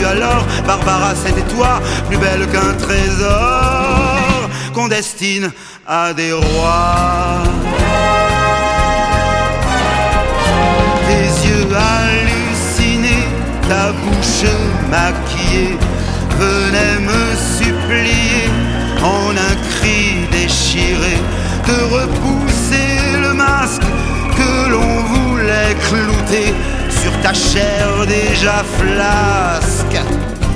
alors, Barbara, c'était toi, plus belle qu'un trésor qu'on destine à des rois. Tes yeux hallucinés, ta bouche maquillée venaient me supplier en un cri déchiré de repousser le masque que l'on voulait clouter sur ta chair déjà flasque.